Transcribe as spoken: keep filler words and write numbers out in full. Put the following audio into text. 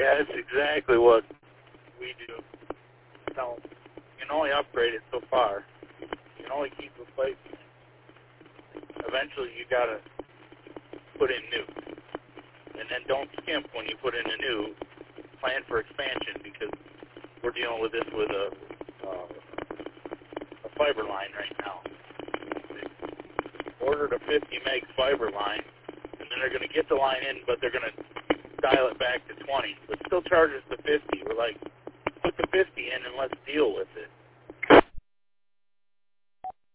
Yeah, that's exactly what we do. So you can only upgrade it so far. You can only keep replacing it. Eventually, you gotta put in new, and then don't skimp when you put in a new. Plan for expansion because we're dealing with this with a, uh, a fiber line right now. They ordered a fifty meg fiber line, and then they're going to get the line in, but they're going to dial it back to twenty, but still charge us the fifty. We're like, put the fifty in and let's deal with it.